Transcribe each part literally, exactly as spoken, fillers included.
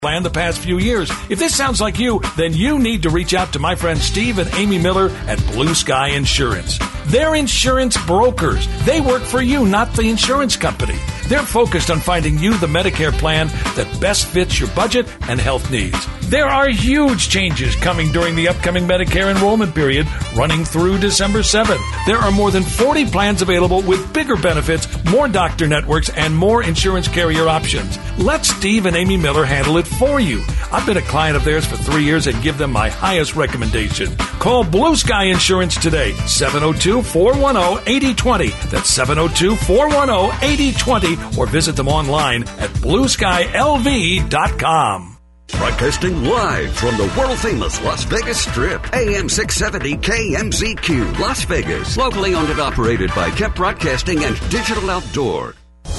plan the past few years. If this sounds like you, then you need to reach out to my friends Steve and Amy Miller at Blue Sky Insurance. They're insurance brokers. They work for you, not the insurance company. They're focused on finding you the Medicare plan that best fits your budget and health needs. There are huge changes coming during the upcoming Medicare enrollment period running through December seventh. There are more than forty plans available with bigger benefits, more doctor networks, and more insurance carrier options. Let Steve and Amy Miller handle it for you. I've been a client of theirs for three years and give them my highest recommendation. Call Blue Sky Insurance today, seven oh two, four one oh, eight oh two oh. That's seven oh two, four one oh, eight oh two oh, or visit them online at blue sky l v dot com. Broadcasting live from the world-famous Las Vegas Strip, A M six seventy K M Z Q, Las Vegas. Locally owned and operated by Kemp Broadcasting and Digital Outdoor.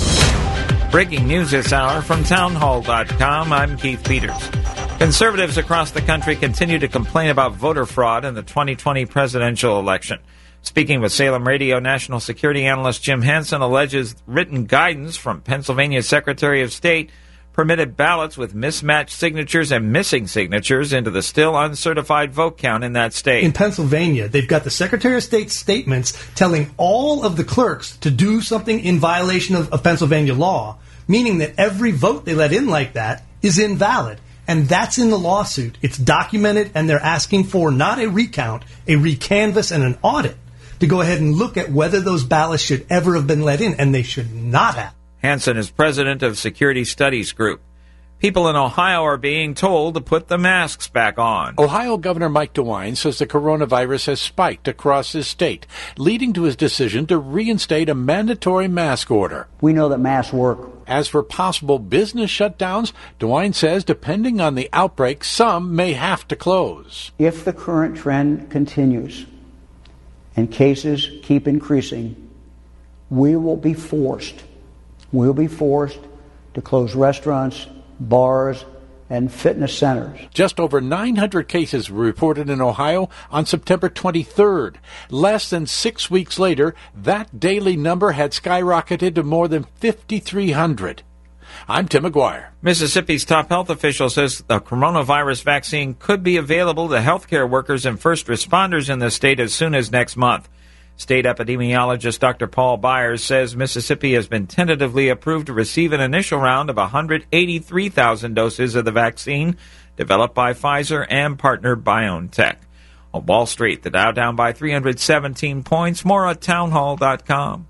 Breaking news this hour from townhall dot com. I'm Keith Peters. Conservatives across the country continue to complain about voter fraud in the twenty twenty presidential election. Speaking with Salem Radio, national security analyst Jim Hansen alleges written guidance from Pennsylvania Secretary of State permitted ballots with mismatched signatures and missing signatures into the still uncertified vote count in that state. In Pennsylvania, they've got the Secretary of State's statements telling all of the clerks to do something in violation of, of Pennsylvania law, meaning that every vote they let in like that is invalid. And that's in the lawsuit. It's documented, and they're asking for not a recount, a recanvass and an audit to go ahead and look at whether those ballots should ever have been let in, and they should not have. Hansen is president of Security Studies Group. People in Ohio are being told to put the masks back on. Ohio Governor Mike DeWine says the coronavirus has spiked across his state, leading to his decision to reinstate a mandatory mask order. We know that masks work. As for possible business shutdowns, DeWine says depending on the outbreak, some may have to close. If the current trend continues and cases keep increasing, we will be forced We'll be forced to close restaurants, bars, and fitness centers. Just over nine hundred cases were reported in Ohio on September twenty-third. Less than six weeks later, that daily number had skyrocketed to more than fifty-three hundred. I'm Tim McGuire. Mississippi's top health official says the coronavirus vaccine could be available to healthcare workers and first responders in the state as soon as next month. State epidemiologist Doctor Paul Byers says Mississippi has been tentatively approved to receive an initial round of one hundred eighty-three thousand doses of the vaccine developed by Pfizer and partner BioNTech. On Wall Street, the Dow down by three hundred seventeen points. More at townhall dot com.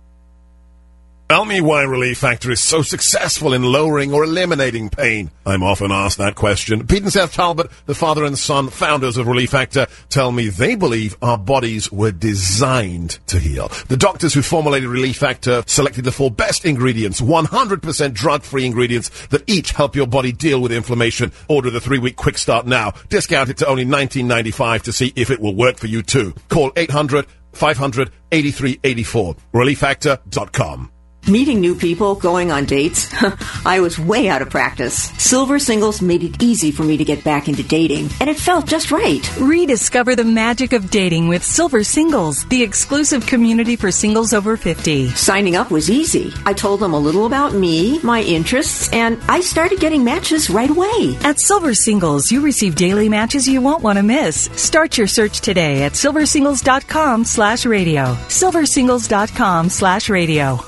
Tell me why Relief Factor is so successful in lowering or eliminating pain. I'm often asked that question. Pete and Seth Talbot, the father and son founders of Relief Factor, tell me they believe our bodies were designed to heal. The doctors who formulated Relief Factor selected the four best ingredients, one hundred percent drug-free ingredients that each help your body deal with inflammation. Order the three-week quick start now. Discount it to only nineteen ninety-five to see if it will work for you too. Call eight hundred, five hundred, eighty-three eighty-four. relief factor dot com. Meeting new people, going on dates. I was way out of practice. Silver Singles made it easy for me to get back into dating, and it felt just right. Rediscover the magic of dating with Silver Singles, the exclusive community for singles over fifty. Signing up was easy. I told them a little about me, my interests, and I started getting matches right away. At Silver Singles, you receive daily matches you won't want to miss. Start your search today at silver singles dot com slash radio. silver singles dot com slash radio.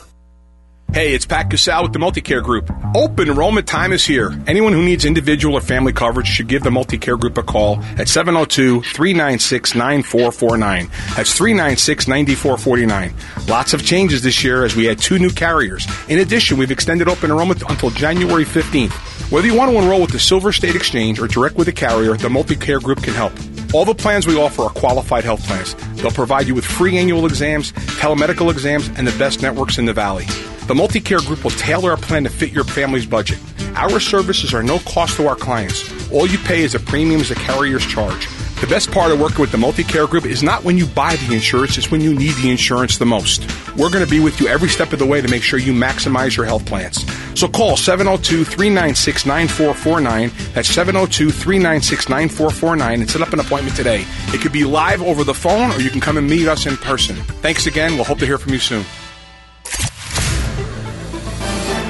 Hey, it's Pat Casal with the Multicare Group. Open enrollment time is here. Anyone who needs individual or family coverage should give the Multicare Group a call at seven oh two, three nine six, nine four four nine. That's three nine six, nine four four nine. Lots of changes this year as we add two new carriers. In addition, we've extended open enrollment until January fifteenth. Whether you want to enroll with the Silver State Exchange or direct with a carrier, the Multicare Group can help. All the plans we offer are qualified health plans. They'll provide you with free annual exams, telemedical exams, and the best networks in the Valley. The Multicare Group will tailor a plan to fit your family's budget. Our services are no cost to our clients. All you pay is the premiums the carriers charge. The best part of working with the Multicare Group is not when you buy the insurance, it's when you need the insurance the most. We're going to be with you every step of the way to make sure you maximize your health plans. So call seven oh two, three nine six, nine four four nine. That's seven oh two, three nine six, nine four four nine and set up an appointment today. It could be live over the phone or you can come and meet us in person. Thanks again. We'll hope to hear from you soon.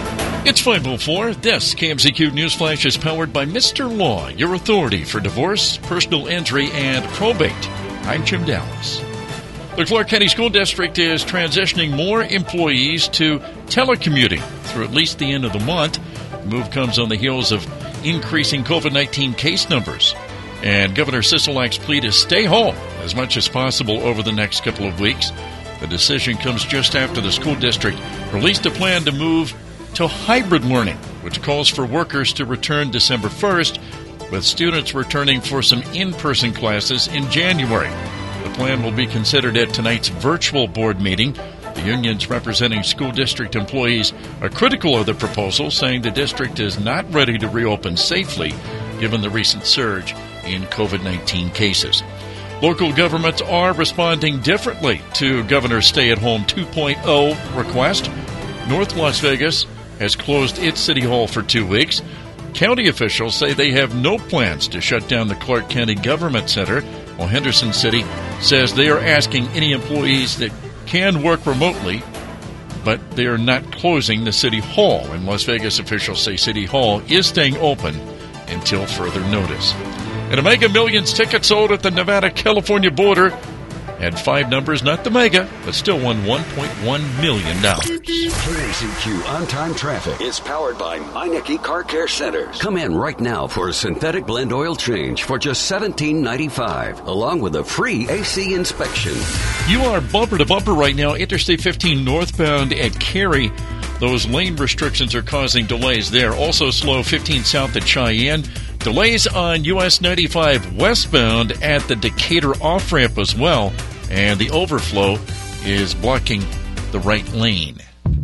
It's five oh four. This K M Z Q Newsflash is powered by Mister Law, your authority for divorce, personal injury, and probate. I'm Jim Dallas. The Clark County School District is transitioning more employees to telecommuting through at least the end of the month. The move comes on the heels of increasing covid nineteen case numbers. And Governor Sisolak's plea to stay home as much as possible over the next couple of weeks. The decision comes just after the school district released a plan to move to hybrid learning, which calls for workers to return December first, with students returning for some in-person classes in January. The plan will be considered at tonight's virtual board meeting. The unions representing school district employees are critical of the proposal, saying the district is not ready to reopen safely given the recent surge in covid nineteen cases. Local governments are responding differently to Governor's stay-at-home two point oh request. North Las Vegas has closed its city hall for two weeks. County officials say they have no plans to shut down the Clark County Government Center, while Henderson City says they are asking any employees that can work remotely, but they are not closing the City Hall. And Las Vegas officials say City Hall is staying open until further notice. And a Mega Millions ticket sold at the Nevada-California border had five numbers, not the Mega, but still won one point one million dollars. K M Z Q On-Time Traffic is powered by Meineke Car Care Centers. Come in right now for a synthetic blend oil change for just seventeen ninety-five, along with a free A C inspection. You are bumper to bumper right now, Interstate fifteen northbound at Cary. Those lane restrictions are causing delays there. Also slow fifteen south at Cheyenne. Delays on U S ninety-five westbound at the Decatur off-ramp as well. And the overflow is blocking the right lane.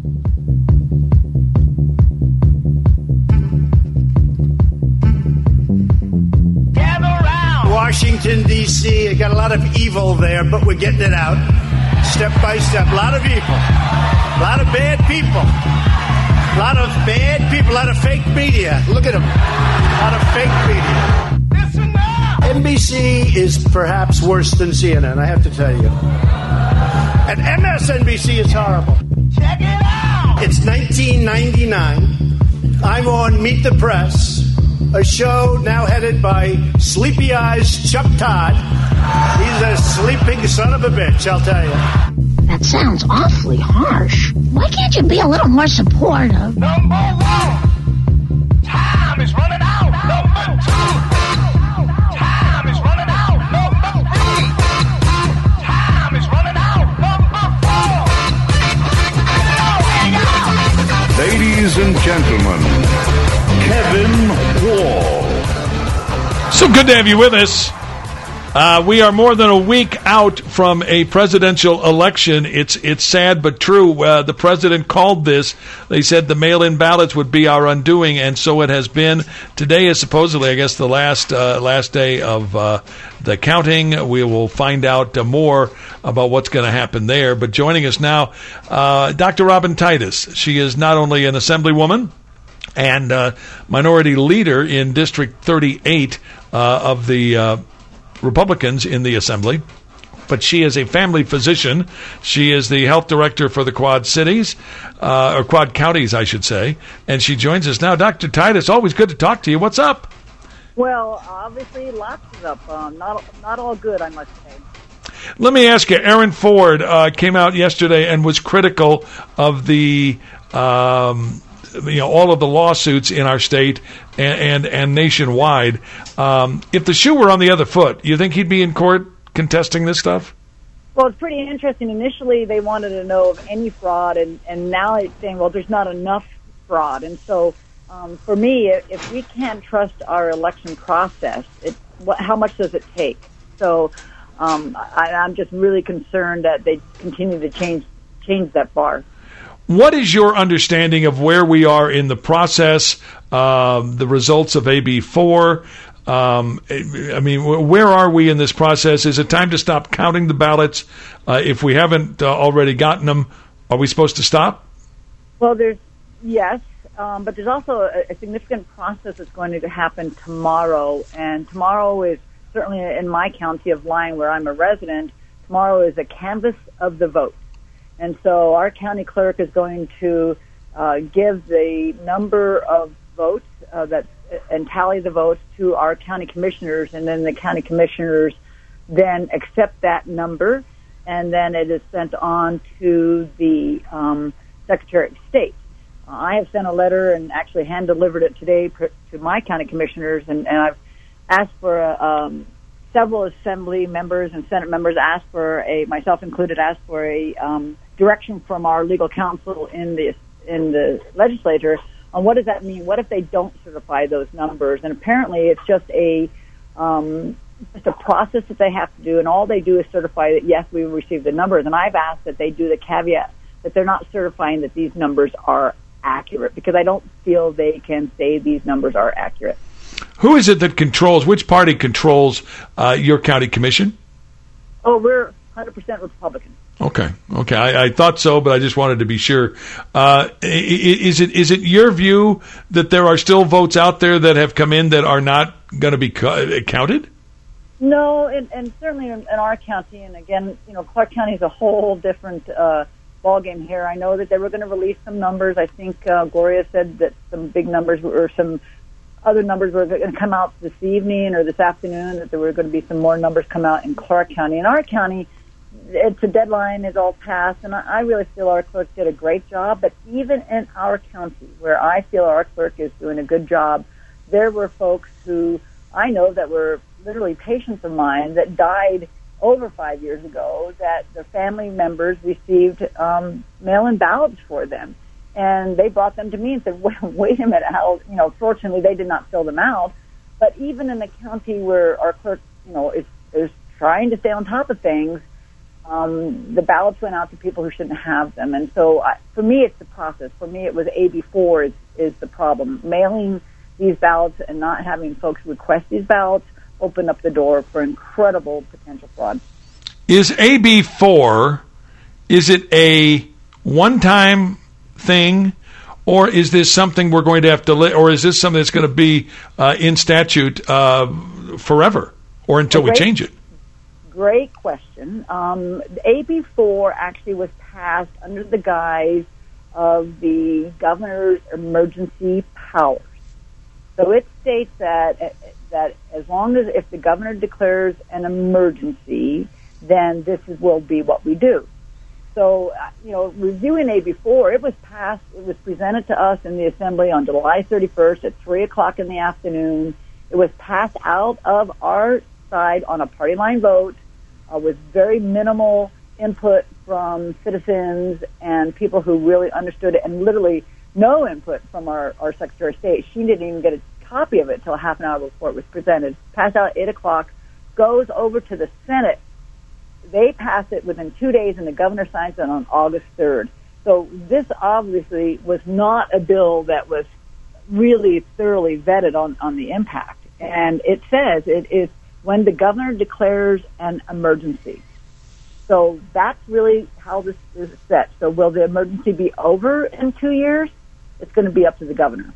Washington, D C, got a lot of evil there, but we're getting it out step by step. A lot of evil. A lot of bad people. A lot of bad people. A lot of fake media. Look at them. A lot of fake media. N B C is perhaps worse than C N N, I have to tell you. And M S N B C is horrible. Check it out! It's nineteen ninety-nine. I'm on Meet the Press, a show now headed by Sleepy Eyes Chuck Todd. He's a sleeping son of a bitch, I'll tell you. That sounds awfully harsh. Why can't you be a little more supportive? Number one, time is running out. Number two, time is running out. Number three, time is running out. Number four. Ladies and gentlemen, Kevin Wall. So good to have you with us. Uh, we are more than a week out from a presidential election. It's it's sad but true. Uh, the president called this. They said the mail-in ballots would be our undoing, and so it has been. Today is supposedly, I guess, the last uh, last day of uh, the counting. We will find out uh, more about what's going to happen there. But joining us now, uh, Doctor Robin Titus. She is not only an assemblywoman and uh, minority leader in District thirty-eight uh, of the uh, Republicans in the Assembly, but she is a family physician. She is the health director for the Quad Cities, uh, or Quad Counties, I should say, and she joins us now. Doctor Titus, always good to talk to you. What's up? Well, obviously, lots is up. Um, not not all good, I must say. Let me ask you, Aaron Ford uh, came out yesterday and was critical of the um, you know, all of the lawsuits in our state and and, and nationwide. Um, if the shoe were on the other foot, you think he'd be in court contesting this stuff? Well, it's pretty interesting. Initially, they wanted to know of any fraud, and, and now it's saying, well, there's not enough fraud. And so, um, for me, if we can't trust our election process, it, what, how much does it take? So um, I, I'm just really concerned that they continue to change change that bar. What is your understanding of where we are in the process, um, the results of A B four? Um, I mean, where are we in this process? Is it time to stop counting the ballots? Uh, if we haven't uh, already gotten them, are we supposed to stop? Well, there's, yes, um, but there's also a, a significant process that's going to happen tomorrow. And tomorrow is, certainly in my county of Lyon, where I'm a resident, tomorrow is a canvass of the vote. And so our county clerk is going to uh, give the number of votes uh, that and tally the votes to our county commissioners, and then the county commissioners then accept that number, and then it is sent on to the um, Secretary of State. Uh, I have sent a letter and actually hand-delivered it today pr- to my county commissioners, and, and I've asked for a, um, several Assembly members and Senate members asked for a, myself included, asked for a um, direction from our legal counsel in the in the legislature on what does that mean? What if they don't certify those numbers? And apparently, it's just a um, just a process that they have to do, and all they do is certify that yes, we received the numbers. And I've asked that they do the caveat that they're not certifying that these numbers are accurate, because I don't feel they can say these numbers are accurate. Who is it that controls? Which party controls uh, your county commission? Oh, we're one hundred percent Republican. Okay, okay, I, I thought so, but I just wanted to be sure. Uh, is it is it your view that there are still votes out there that have come in that are not going to be co- counted? No, and, and certainly in, in our county, and again, you know, Clark County is a whole different uh, ballgame here. I know that they were going to release some numbers. I think uh, Gloria said that some big numbers or some other numbers were going to come out this evening or this afternoon, that there were going to be some more numbers come out in Clark County. In our county, it's a deadline is all passed, and I really feel our clerk did a great job. But even in our county, where I feel our clerk is doing a good job, there were folks who I know that were literally patients of mine that died over five years ago, that their family members received um, mail-in ballots for them. And they brought them to me and said, wait, wait a minute, how, you know, fortunately they did not fill them out. But even in the county where our clerk, you know, is, is trying to stay on top of things, Um, the ballots went out to people who shouldn't have them. And so I, for me, it's the process. For me, it was A B four is, is the problem. Mailing these ballots and not having folks request these ballots opened up the door for incredible potential fraud. Is A B four, is it a one-time thing, or is this something we're going to have to, li- or is this something that's going to be uh, in statute uh, forever, or until we change it? Great question. Um, A B four actually was passed under the guise of the governor's emergency powers. So it states that that as long as if the governor declares an emergency, then this is, will be what we do. So, uh, you know, reviewing A B four, it was passed, it was presented to us in the Assembly on July thirty-first at three o'clock in the afternoon. It was passed out of our side on a party line vote. Uh, with very minimal input from citizens and people who really understood it, and literally no input from our, our Secretary of State. She didn't even get a copy of it until half an hour before it was presented. Passed out at eight o'clock, goes over to the Senate. They pass it within two days, and the governor signs it on August third. So this obviously was not a bill that was really thoroughly vetted on, on the impact. And it says it is when the governor declares an emergency. So that's really how this is set. So will the emergency be over in two years? It's going to be up to the governor.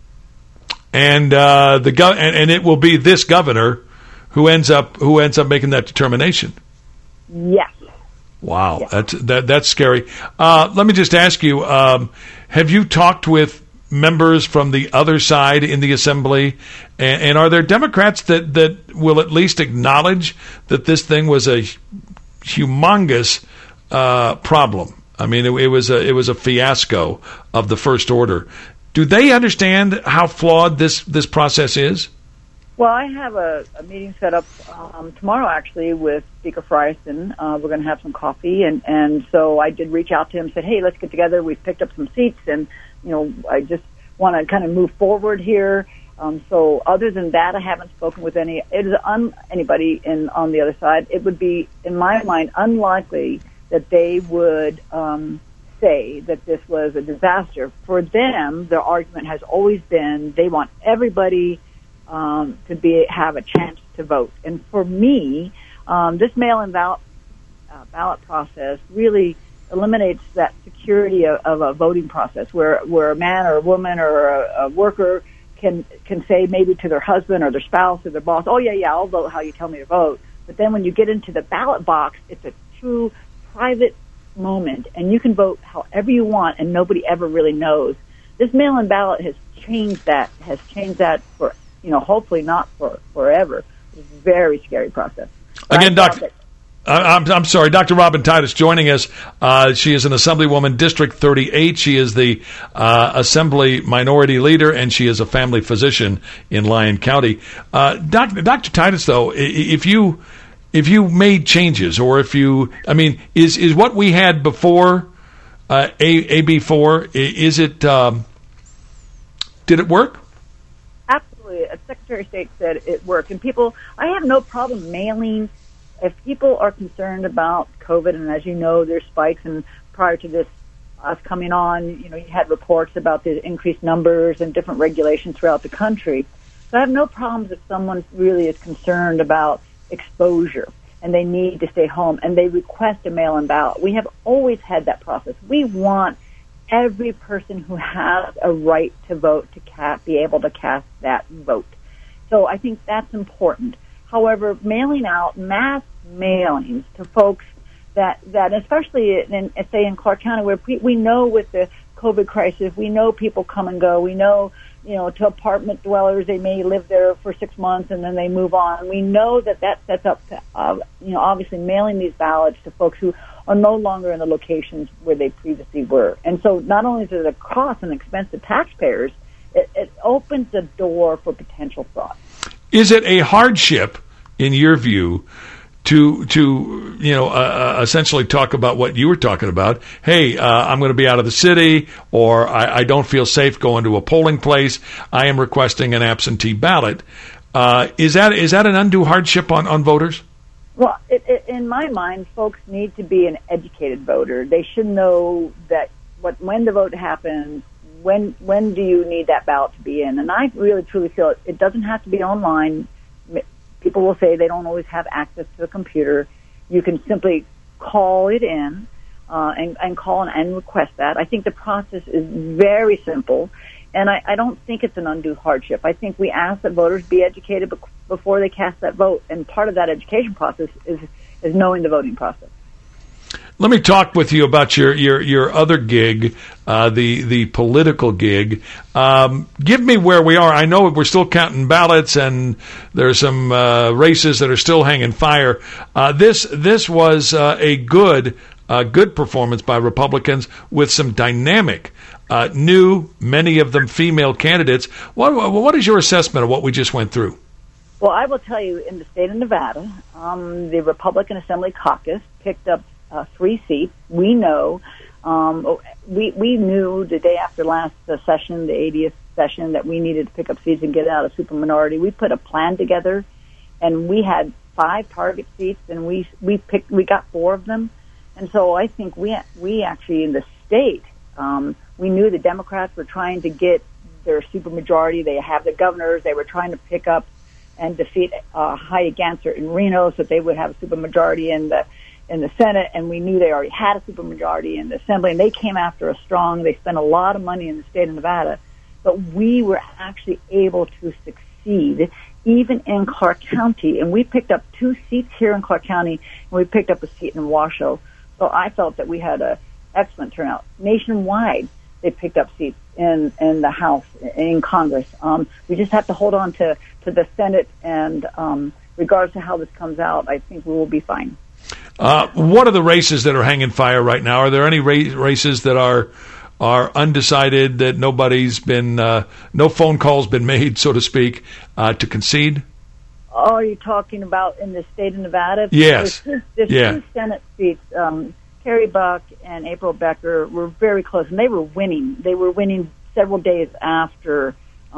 And uh, the gov- and, and it will be this governor who ends up who ends up making that determination. Yes. Wow, yes. that's that, that's scary. Uh, let me just ask you: um, have you talked with members from the other side in the Assembly, and, and are there Democrats that, that will at least acknowledge that this thing was a humongous uh, problem? I mean, it, it was a it was a fiasco of the first order. Do they understand how flawed this, this process is? Well, I have a, a meeting set up um, tomorrow, actually, with Speaker Frierson. Uh, we're going to have some coffee, and, and so I did reach out to him and said, hey, let's get together. We've picked up some seats, and, you know, I just want to kind of move forward here. Um, so other than that, I haven't spoken with any it is un, anybody in on the other side. It would be, in my mind, unlikely that they would um, say that this was a disaster. For them, their argument has always been they want everybody Um, to be have a chance to vote. And for me, um, this mail-in ballot, uh, ballot process really eliminates that security of, of a voting process where, where a man or a woman or a, a worker can can say maybe to their husband or their spouse or their boss, oh, yeah, yeah, I'll vote how you tell me to vote. But then when you get into the ballot box, it's a true private moment, and you can vote however you want, and nobody ever really knows. This mail-in ballot has changed that, has changed that for, you know, hopefully not for forever. It's a very scary process. But Again, Doctor I'm, I'm sorry, Doctor Robin Titus joining us. Uh, she is an Assemblywoman, District thirty-eight. She is the uh, Assembly Minority Leader, and she is a family physician in Lyon County. Uh, Doctor Doctor Titus, though, if you if you made changes, or if you, I mean, is is what we had before uh, A B four? Is it? Um, did it work? Absolutely. A Secretary of State said it worked, and people. I have no problem mailing. If people are concerned about COVID, and as you know, there's spikes, and prior to this, us coming on, you know, you had reports about the increased numbers and different regulations throughout the country. So I have no problems if someone really is concerned about exposure and they need to stay home and they request a mail-in ballot. We have always had that process. We want every person who has a right to vote to cast, be able to cast that vote. So I think that's important. However, mailing out mass mailings to folks that, that especially in, say in Clark County, where we, we know with the COVID crisis, we know people come and go. We know, you know, to apartment dwellers, they may live there for six months and then they move on. We know that that sets up, uh, you know, obviously mailing these ballots to folks who are no longer in the locations where they previously were. And so not only does it cost and expense to taxpayers, it, it opens the door for potential fraud. Is it a hardship, in your view, to to you know uh, essentially talk about what you were talking about? Hey, uh, I'm going to be out of the city, or I, I don't feel safe going to a polling place. I am requesting an absentee ballot. Uh, is that is that an undue hardship on, on voters? Well, it, it, in my mind, folks need to be an educated voter. They should know that what when the vote happens. When when do you need that ballot to be in? And I really, truly feel it, it doesn't have to be online. People will say they don't always have access to a computer. You can simply call it in uh, and, and call and, and request that. I think the process is very simple, and I, I don't think it's an undue hardship. I think we ask that voters be educated be- before they cast that vote, and part of that education process is, is knowing the voting process. Let me talk with you about your your, your other gig, uh, the the political gig. Um, give me where we are. I know we're still counting ballots, and there's some uh, races that are still hanging fire. Uh, this this was uh, a good uh, good performance by Republicans with some dynamic, uh, new, many of them female candidates. What what is your assessment of what we just went through? Well, I will tell you, in the state of Nevada, um, the Republican Assembly Caucus picked up Uh, three seats. We know, um, we we knew the day after last uh, session, the eightieth session, that we needed to pick up seats and get out of superminority. We put a plan together, and we had five target seats, and we we picked we got four of them. And so I think we we actually in the state, um, we knew the Democrats were trying to get their supermajority. They have the governors. They were trying to pick up and defeat uh, Heidi Gensler in Reno, so that they would have a supermajority in the in the Senate, and we knew they already had a supermajority in the Assembly, and they came after us strong. They spent a lot of money in the state of Nevada, but we were actually able to succeed even in Clark County, and we picked up two seats here in Clark County, and we picked up a seat in Washoe. So I felt that we had an excellent turnout. Nationwide, they picked up seats in, in the House, in Congress. Um, we just have to hold on to, to the Senate, and um, regardless of how this comes out, I think we will be fine. Uh, what are the races that are hanging fire right now? Are there any ra- races that are are undecided, that nobody's been, uh, no phone calls been made, so to speak, uh, to concede? Oh, are you talking about in the state of Nevada? Yes. There's, there's yeah. two Senate seats. Um, Carrie Buck and April Becker were very close, and they were winning. They were winning several days after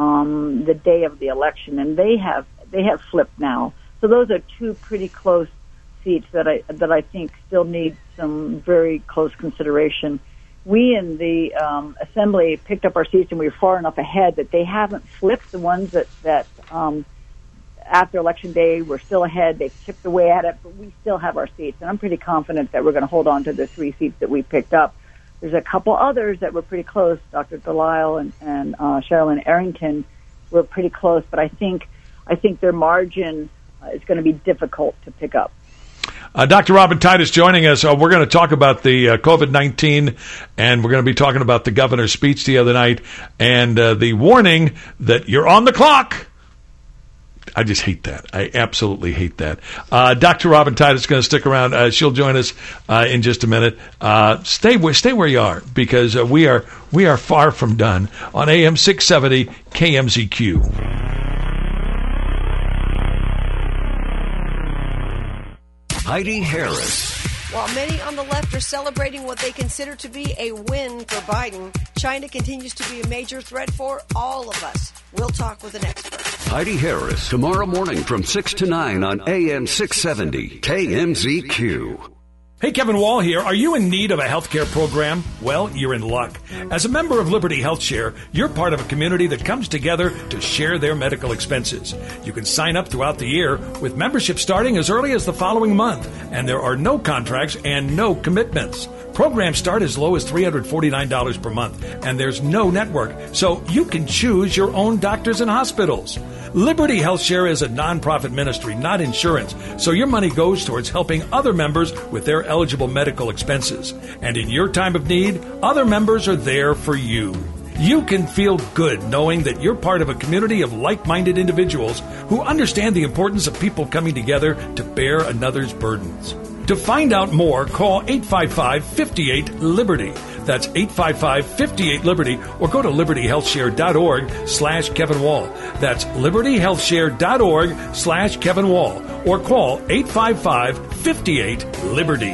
um, the day of the election, and they have they have flipped now. So those are two pretty close seats that I that I think still need some very close consideration. We in the um, Assembly picked up our seats, and we were far enough ahead that they haven't flipped the ones that that um, after Election Day were still ahead. They've chipped away at it, but we still have our seats, and I'm pretty confident that we're going to hold on to the three seats that we picked up. There's a couple others that were pretty close. Doctor Delisle and, and uh, Sherilyn Arrington were pretty close, but I think I think their margin uh, is going to be difficult to pick up. Uh, Doctor Robin Titus joining us. Uh, we're going to talk about the uh, COVID nineteen, and we're going to be talking about the governor's speech the other night and uh, the warning that you're on the clock. I just hate that. I absolutely hate that. Uh, Doctor Robin Titus is going to stick around. Uh, she'll join us uh, in just a minute. Uh, stay where stay where you are, because uh, we are we are far from done on A M six seventy K M Z Q. Heidi Harris. While many on the left are celebrating what they consider to be a win for Biden, China continues to be a major threat for all of us. We'll talk with an expert. Heidi Harris, tomorrow morning from six to nine on A M six seventy K M Z Q. Hey, Kevin Wall here. Are you in need of a healthcare program? Well, you're in luck. As a member of Liberty Health Share, you're part of a community that comes together to share their medical expenses. You can sign up throughout the year with membership starting as early as the following month, and there are no contracts and no commitments. Programs start as low as three hundred forty-nine dollars per month, and there's no network, so you can choose your own doctors and hospitals. Liberty Health Share is a nonprofit ministry, not insurance, so your money goes towards helping other members with their eligible medical expenses. And in your time of need, other members are there for you. You can feel good knowing that you're part of a community of like-minded individuals who understand the importance of people coming together to bear another's burdens. To find out more, call eight five five, five eight, Liberty. That's eight five five, five eight, Liberty, or go to liberty health share dot org slash Kevin Wall. That's liberty health share dot org slash Kevin Wall, or call eight five five, five eight, Liberty.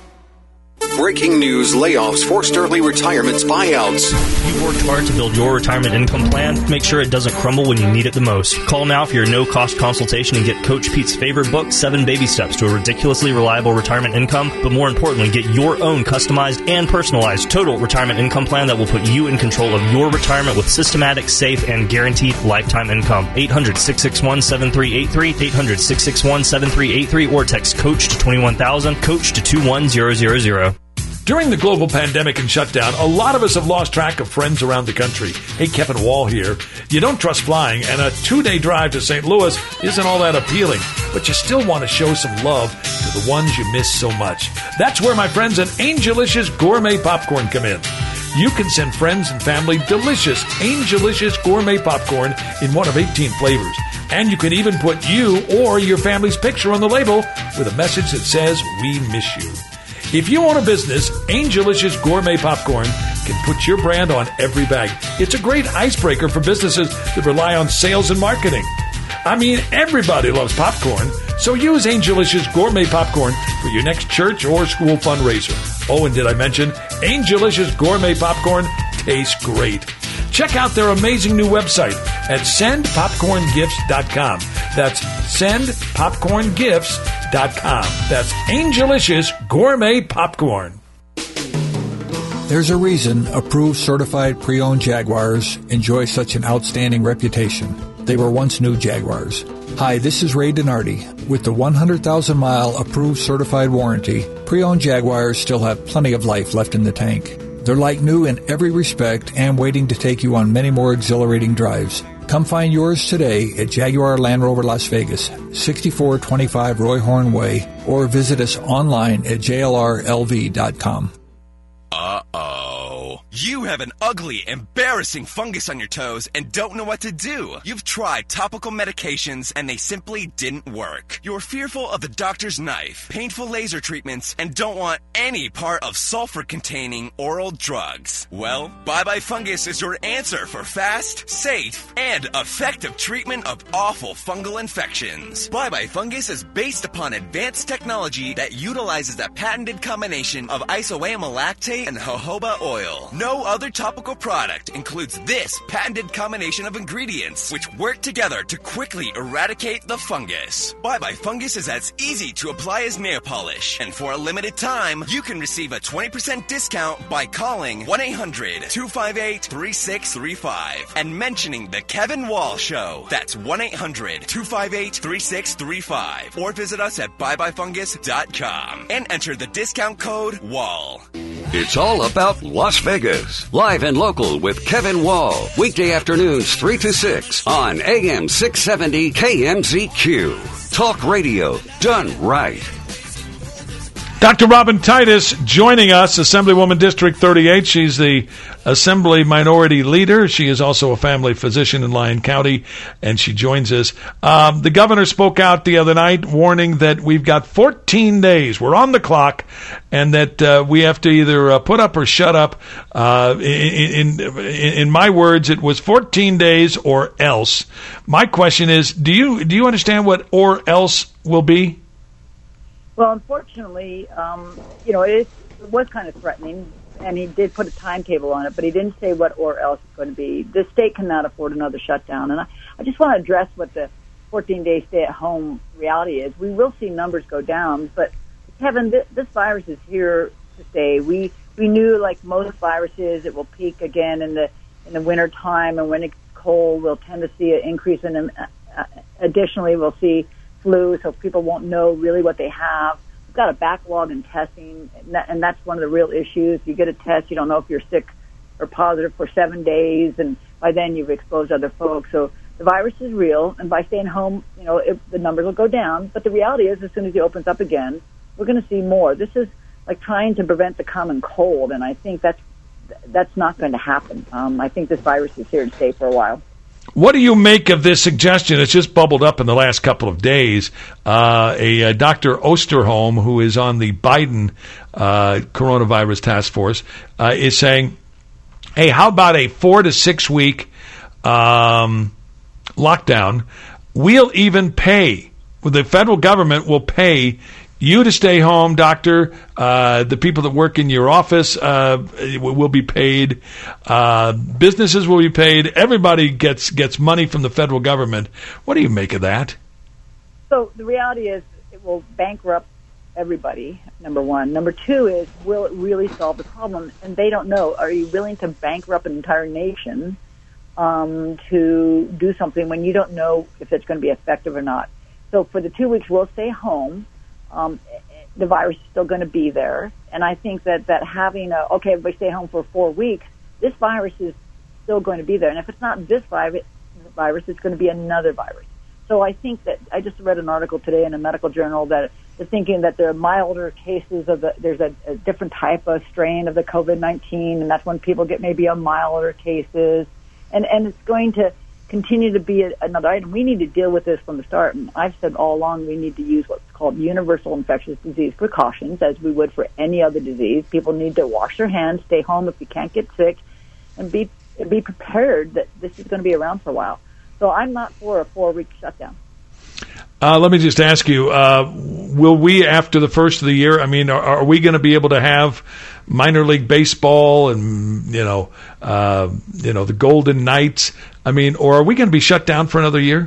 Breaking news, layoffs, forced early retirements, buyouts. You've worked hard to build your retirement income plan. Make sure it doesn't crumble when you need it the most. Call now for your no-cost consultation and get Coach Pete's favorite book, Seven Baby Steps to a Ridiculously Reliable Retirement Income. But more importantly, get your own customized and personalized total retirement income plan that will put you in control of your retirement with systematic, safe, and guaranteed lifetime income. eight hundred, six six one, seven three eight three, eight hundred, six six one, seven three eight three, or text COACH to twenty-one thousand, COACH to two one zero zero zero. During the global pandemic and shutdown, a lot of us have lost track of friends around the country. Hey, Kevin Wall here. You don't trust flying, and a two-day drive to Saint Louis isn't all that appealing, but you still want to show some love to the ones you miss so much. That's where my friends at Angelicious Gourmet Popcorn come in. You can send friends and family delicious Angelicious Gourmet Popcorn in one of eighteen flavors. And you can even put you or your family's picture on the label with a message that says, "We miss you." If you own a business, Angelicious Gourmet Popcorn can put your brand on every bag. It's a great icebreaker for businesses that rely on sales and marketing. I mean, everybody loves popcorn, so use Angelicious Gourmet Popcorn for your next church or school fundraiser. Oh, and did I mention, Angelicious Gourmet Popcorn tastes great. Check out their amazing new website at send popcorn gifts dot com. That's send popcorn gifts dot com. That's Angelicious Gourmet Popcorn. There's a reason approved certified pre-owned Jaguars enjoy such an outstanding reputation. They were once new Jaguars. Hi, this is Ray Donardi. With the one hundred thousand mile approved certified warranty, pre-owned Jaguars still have plenty of life left in the tank. They're like new in every respect and waiting to take you on many more exhilarating drives. Come find yours today at Jaguar Land Rover Las Vegas, sixty-four twenty-five Roy Horn Way, or visit us online at J L R L V dot com. Uh-oh. You have an ugly, embarrassing fungus on your toes and don't know what to do. You've tried topical medications and they simply didn't work. You're fearful of the doctor's knife, painful laser treatments, and don't want any part of sulfur-containing oral drugs. Well, Bye Bye Fungus is your answer for fast, safe, and effective treatment of awful fungal infections. Bye Bye Fungus is based upon advanced technology that utilizes a patented combination of isoamylactate and jojoba oil. No other topical product includes this patented combination of ingredients, which work together to quickly eradicate the fungus. Bye Bye Fungus is as easy to apply as nail polish, and for a limited time, you can receive a twenty percent discount by calling one eight hundred, two five eight, three six three five and mentioning the Kevin Wall Show. That's one eight hundred, two five eight, three six three five, or visit us at bye bye fungus dot com and enter the discount code WALL. It's all about Las Vegas. Live and local with Kevin Wall. Weekday afternoons three to six on A M six seventy K M Z Q. Talk radio done right. Doctor Robin Titus joining us, Assemblywoman District thirty-eight. She's the Assembly Minority Leader. She is also a family physician in Lyon County, and she joins us. Um, the governor spoke out the other night warning that we've got fourteen days. We're on the clock, and that uh, we have to either uh, put up or shut up. Uh, in, in, in my words, it was fourteen days or else. My question is, do you do you understand what or else will be? Well, unfortunately, um, you know, it, is, it was kind of threatening, and he did put a timetable on it, but he didn't say what or else it's going to be. The state cannot afford another shutdown, and I, I just want to address what the fourteen-day stay-at-home reality is. We will see numbers go down, but, Kevin, this, this virus is here to stay. We we knew, like most viruses, it will peak again in the in the winter time, and when it's cold, we'll tend to see an increase in them. Uh, additionally, we'll see flu, so people won't know really what they have. We've got a backlog in testing, and, that, and that's one of the real issues. You get a test, you don't know if you're sick or positive for seven days, and by then you've exposed other folks. So the virus is real, and by staying home, you know, it, the numbers will go down. But the reality is, as soon as it opens up again, we're going to see more. This is like trying to prevent the common cold, and I think that's that's not going to happen. Um, I think this virus is here to stay for a while. What do you make of this suggestion? It's just bubbled up in the last couple of days. Uh, a, a Doctor Osterholm, who is on the Biden uh, coronavirus task force, uh, is saying, hey, how about a four to six week um, lockdown? We'll even pay. The federal government will pay you to stay home, doctor. Uh, the people that work in your office uh, will be paid. Uh, businesses will be paid. Everybody gets gets money from the federal government. What do you make of that? So the reality is it will bankrupt everybody, number one. Number two is, will it really solve the problem? And they don't know. Are you willing to bankrupt an entire nation um, to do something when you don't know if it's going to be effective or not? So for the two weeks, we'll stay home. Um, the virus is still going to be there. And I think that, that having a, okay, everybody stay home for four weeks, this virus is still going to be there. And if it's not this virus, virus it's going to be another virus. So I think that, I just read an article today in a medical journal that they're thinking that there are milder cases of the, there's a, a different type of strain of the COVID nineteen, and that's when people get maybe a milder cases. And, and it's going to continue to be a, another item. We need to deal with this from the start. And I've said all along we need to use what's called universal infectious disease precautions, as we would for any other disease. People need to wash their hands, stay home if you can't get sick, and be be prepared that this is going to be around for a while. So I'm not for a four-week shutdown. Uh, let me just ask you, uh, will we, after the first of the year, I mean, are, are we going to be able to have minor league baseball and, you know, uh, you know, the Golden Knights? I mean, or are we going to be shut down for another year?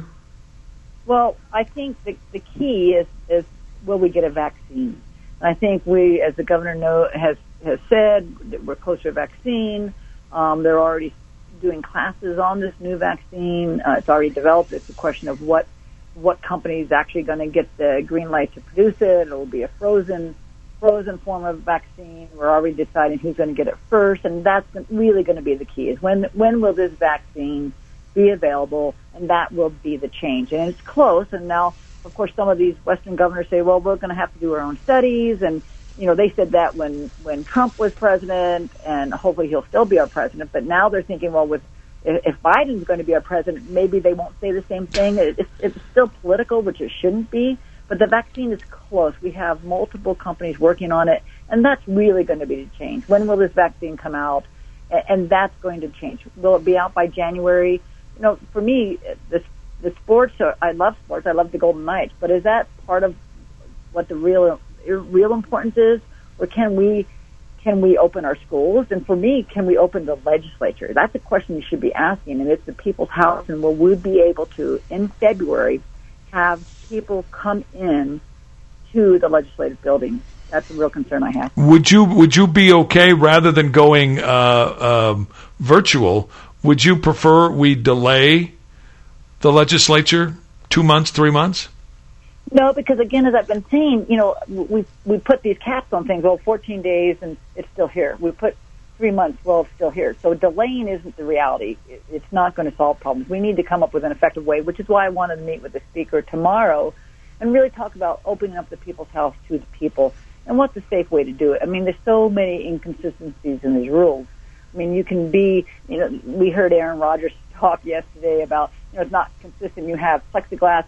Well, I think the, the key is, is will we get a vaccine? And I think we, as the governor know, has, has said, that we're close to a vaccine. Um, they're already doing classes on this new vaccine. Uh, it's already developed. It's a question of what what company is actually going to get the green light to produce it. It'll be a frozen frozen form of vaccine. We're already deciding who's going to get it first, and that's really going to be the key, is when when will this vaccine be available, and that will be the change. And it's close, and now, of course, some of these Western governors say, well, we're going to have to do our own studies, and, you know, they said that when, when Trump was president, and hopefully he'll still be our president, but now they're thinking, well, with if Biden's going to be our president, maybe they won't say the same thing. It's, it's still political, which it shouldn't be, but the vaccine is close. We have multiple companies working on it, and that's really going to be the change. When will this vaccine come out? And that's going to change. Will it be out by January? You know, for me, the, the sports, are, I love sports. I love the Golden Knights, but is that part of what the real real importance is? Or can we can we open our schools? And for me, can we open the legislature? That's a question you should be asking, and it's the people's house. And will we be able to, in February, have people come in to the legislative building? That's a real concern I have. Would you would you be okay, rather than going uh, um, virtual, would you prefer we delay the legislature two months, three months? No, because again, as I've been saying, you know, we we put these caps on things. Well, fourteen days and it's still here. We put three months. Well, it's still here. So delaying isn't the reality. It's not going to solve problems. We need to come up with an effective way, which is why I wanted to meet with the speaker tomorrow and really talk about opening up the people's house to the people and what's a safe way to do it. I mean, there's so many inconsistencies in these rules. I mean, you can be, you know, we heard Aaron Rodgers talk yesterday about, you know, it's not consistent. You have plexiglass